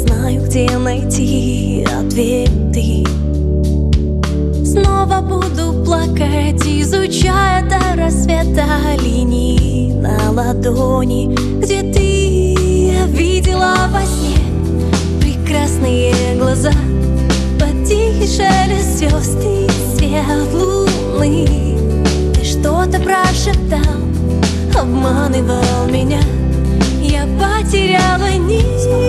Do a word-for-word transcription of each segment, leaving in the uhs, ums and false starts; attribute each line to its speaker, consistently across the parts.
Speaker 1: знаю, где найти ответы. Снова буду плакать, изучая до рассвета линии на ладони, где ты я видела во сне прекрасные глаза, под тихий шелест звезд и свет луны. Ты что-то прошептал, обманывал меня, я потеряла нить.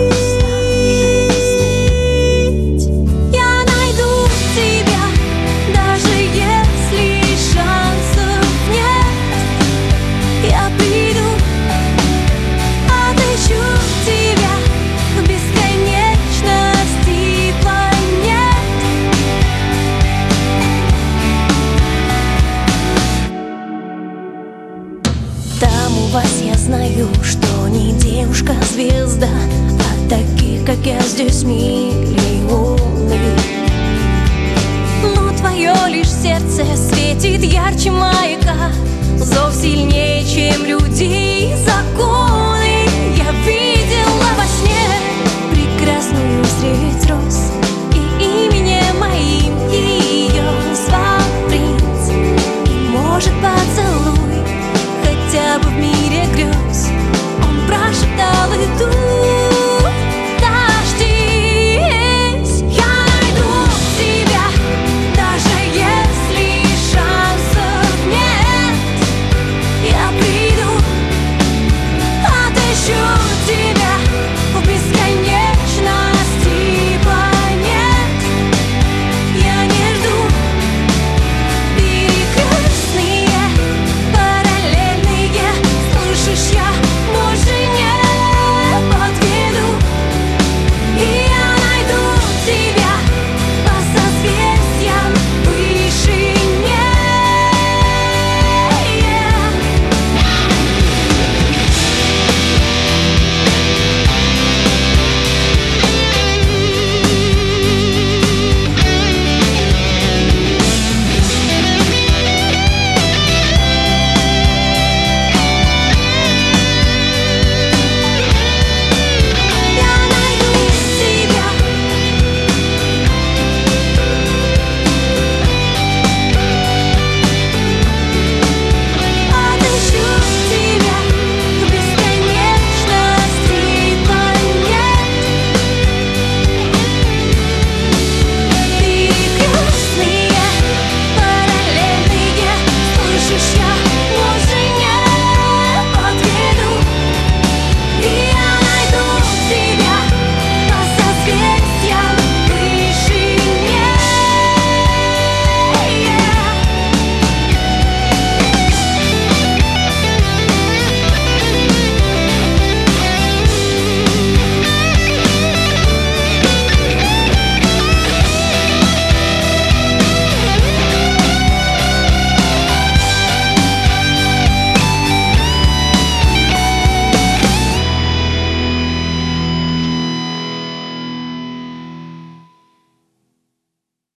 Speaker 1: Я найду тебя, даже если шансов нет. Я приду, отыщу тебя в бесконечности планет. Там у вас я знаю, что не девушка, а звезда, а таких, как я, здесь миллионы. Но твое лишь сердце светит ярче маяка, зов сильнее, чем